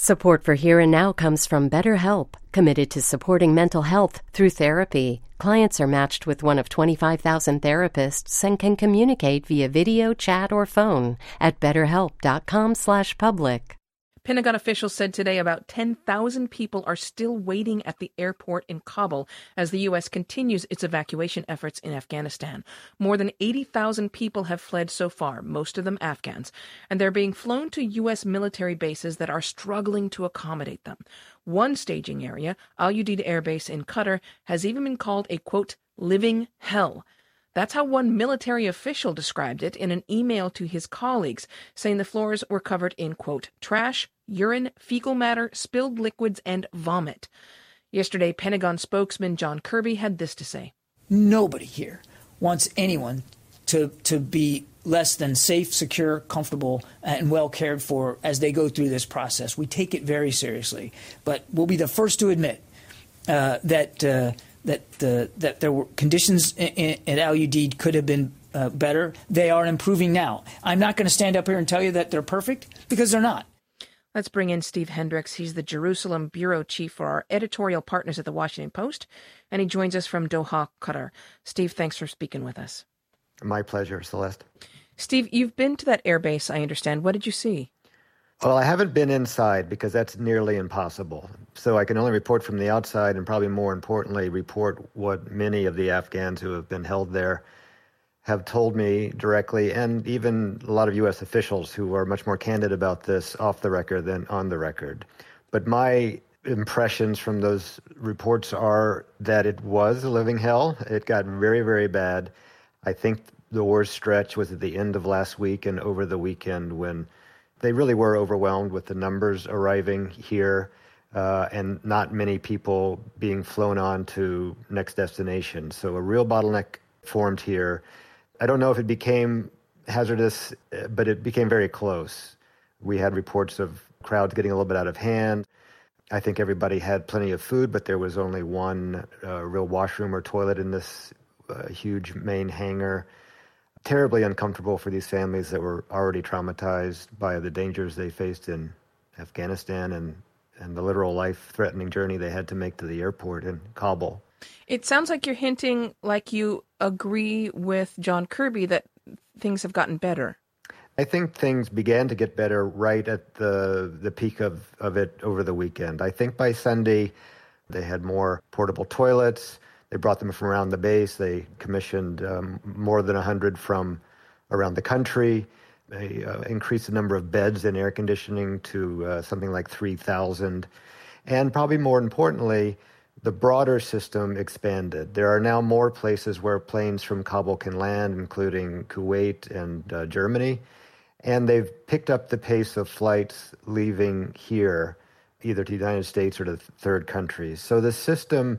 Support for Here and Now comes from BetterHelp, committed to supporting mental health through therapy. Clients are matched with one of 25,000 therapists and can communicate via video, chat, or phone at betterhelp.com/public. Pentagon officials said today about 10,000 people are still waiting at the airport in Kabul as the U.S. continues its evacuation efforts in Afghanistan. More than 80,000 people have fled so far, most of them Afghans, and they're being flown to U.S. military bases that are struggling to accommodate them. One staging area, Al Udeid Air Base in Qatar, has even been called a, quote, living hell. That's how one military official described it in an email to his colleagues, saying the floors were covered in, quote, trash, urine, fecal matter, spilled liquids, and vomit. Yesterday, Pentagon spokesman John Kirby had this to say. Nobody here wants anyone to be less than safe, secure, comfortable, and well cared for as they go through this process. We take it very seriously, but we'll be the first to admit that there were conditions at Al Udeid could have been better. They are improving now. I'm not going to stand up here and tell you that they're perfect, because they're not. Let's bring in Steve Hendricks. He's the Jerusalem bureau chief for our editorial partners at the Washington Post, and he joins us from Doha, Qatar. Steve, thanks for speaking with us. My pleasure, Celeste. Steve, you've been to that airbase, I understand. What did you see? Well, I haven't been inside because that's nearly impossible. So I can only report from the outside, and probably more importantly, report what many of the Afghans who have been held there have told me directly, and even a lot of U.S. officials who are much more candid about this off the record than on the record. But my impressions from those reports are that it was a living hell. It got very, very bad. I think the worst stretch was at the end of last week and over the weekend, when they really were overwhelmed with the numbers arriving here and not many people being flown on to next destination. So a real bottleneck formed here. I don't know if it became hazardous, but it became very close. We had reports of crowds getting a little bit out of hand. I think everybody had plenty of food, but there was only one real washroom or toilet in this huge main hangar. Terribly uncomfortable for these families that were already traumatized by the dangers they faced in Afghanistan and the literal life-threatening journey they had to make to the airport in Kabul. It sounds like you're hinting like you agree with John Kirby that things have gotten better. I think things began to get better right at the peak of it over the weekend. I think by Sunday they had more portable toilets. They brought them from around the base. They commissioned more than 100 from around the country. They increased the number of beds and air conditioning to something like 3,000. And probably more importantly, the broader system expanded. There are now more places where planes from Kabul can land, including Kuwait and Germany. And they've picked up the pace of flights leaving here, either to the United States or to third countries. So the system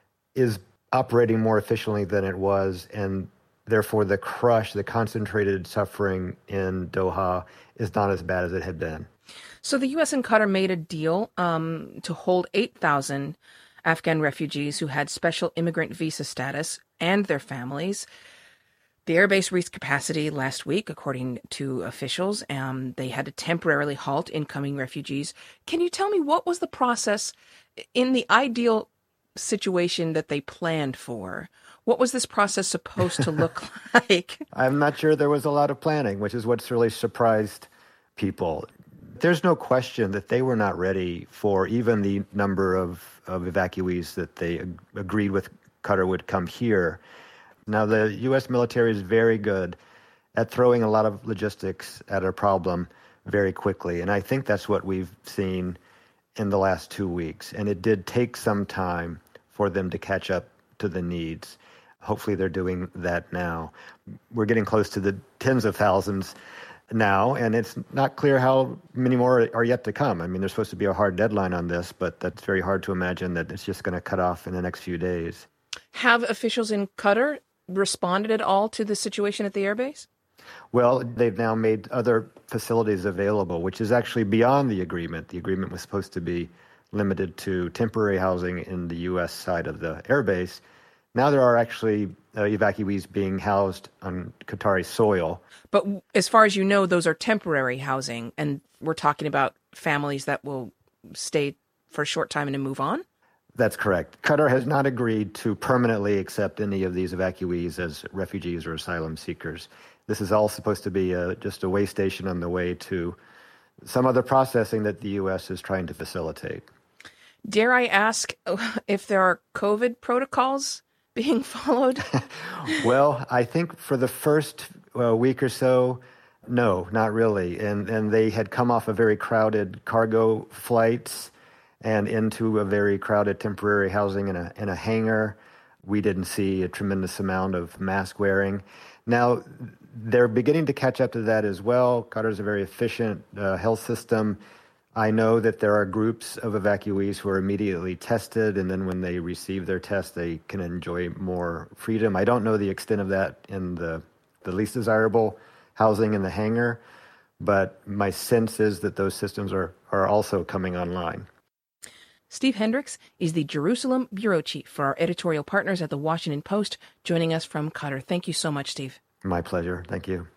is operating more efficiently than it was, and therefore the concentrated suffering in Doha is not as bad as it had been. So the U.S. and Qatar made a deal to hold 8,000 Afghan refugees who had special immigrant visa status and their families. The airbase reached capacity last week, according to officials. They had to temporarily halt incoming refugees. Can you tell me what was the process in the ideal situation that they planned for? What was this process supposed to look like? I'm not sure there was a lot of planning, which is what's really surprised people. There's no question that they were not ready for even the number of evacuees that they agreed with Qatar would come here. Now, the U.S. military is very good at throwing a lot of logistics at a problem very quickly, and I think that's what we've seen in the last 2 weeks. And it did take some time for them to catch up to the needs. Hopefully they're doing that now. We're getting close to the tens of thousands now, and it's not clear how many more are yet to come. I mean, there's supposed to be a hard deadline on this, but that's very hard to imagine that it's just going to cut off in the next few days. Have officials in Qatar responded at all to the situation at the airbase? Well, they've now made other facilities available, which is actually beyond the agreement. The agreement was supposed to be limited to temporary housing in the U.S. side of the airbase. Now there are actually evacuees being housed on Qatari soil. But as far as you know, those are temporary housing, and we're talking about families that will stay for a short time and to move on? That's correct. Qatar has not agreed to permanently accept any of these evacuees as refugees or asylum seekers. This is all supposed to be just a way station on the way to some other processing that the U.S. is trying to facilitate. Dare I ask if there are COVID protocols being followed? Well, I think for the first week or so, no, not really. And they had come off a very crowded cargo flights and into a very crowded temporary housing in a hangar. We didn't see a tremendous amount of mask wearing. Now, they're beginning to catch up to that as well. Qatar is a very efficient health system. I know that there are groups of evacuees who are immediately tested, and then when they receive their test, they can enjoy more freedom. I don't know the extent of that in the least desirable housing in the hangar, but my sense is that those systems are also coming online. Steve Hendricks is the Jerusalem bureau chief for our editorial partners at The Washington Post, joining us from Qatar. Thank you so much, Steve. My pleasure. Thank you.